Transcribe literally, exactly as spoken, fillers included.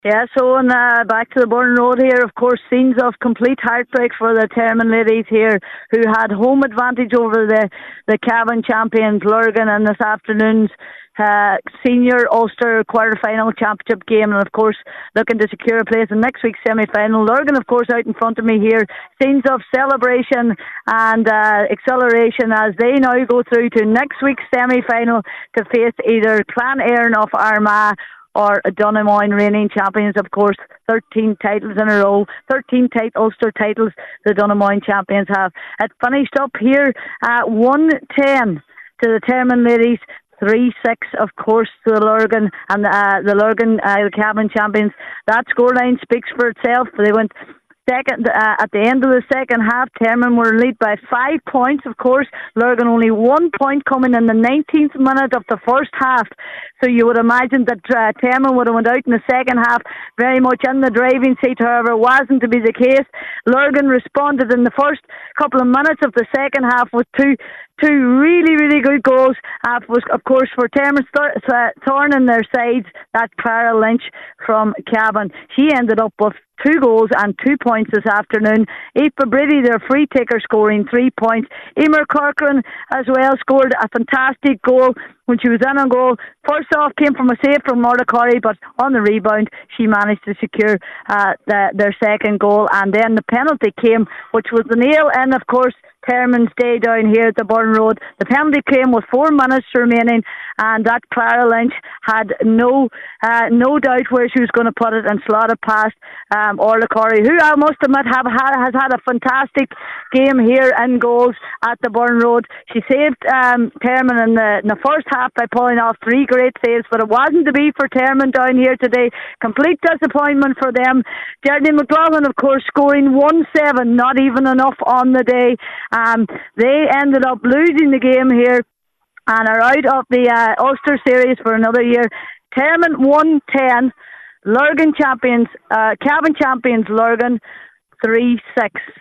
Yeah, so and uh, back to the Burn Road here, of course, scenes of complete heartbreak for the Termon ladies here, who had home advantage over the, the Cavan champions, Lurgan, in this afternoon's uh, senior Ulster quarter-final championship game, and of course, looking to secure a place in next week's semi-final. Lurgan, of course, out in front of me here, scenes of celebration and uh, acceleration as they now go through to next week's semi-final to face either Clan Éireann of Armagh or Donaghmoyne, reigning champions, of course, thirteen titles in a row, thirteen tight Ulster titles the Donaghmoyne champions have. It finished up here at one ten to the Termon ladies, three six, of course, to the Lurgan and uh, the Lurgan, uh, the Cavan champions. That scoreline speaks for itself. They went second uh, at the end of the second half. Termon were lead by five points, of course. Lurgan only one point coming in the nineteenth minute of the first half. So you would imagine that uh, Termon would have went out in the second half very much in the driving seat. However, it wasn't to be the case. Lurgan responded in the first couple of minutes of the second half with two two really, really good goals. Uh, was, of course, for Termon's th- th- thorn in their sides, that Clara Lynch from Cavan. She ended up with two goals and two points this afternoon. Aoife Brady, their free taker, scoring three points. Emer Corcoran as well scored a fantastic goal when she was in on goal. First off came from a save from Marta Corey, but on the rebound she managed to secure uh, the, their second goal, and then the penalty came, which was the nail in, of course, Termon's day down here at the Burn Road. The penalty came with four minutes remaining, and that Clara Lynch had no uh, no doubt where she was going to put it and slot it past um, Orla Corey, who I must admit have had, has had a fantastic game here in goals at the Burn Road. She saved um, Termon in the, in the first half by pulling off three great saves, but it wasn't to be for Termon down here today. Complete disappointment for them. Jeremy McLaughlin, of course, scoring one seven, not even enough on the day. Um, they ended up losing the game here and are out of the uh, Ulster series for another year. Termon one ten, Lurgan champions, uh, Cavan champions Lurgan three six.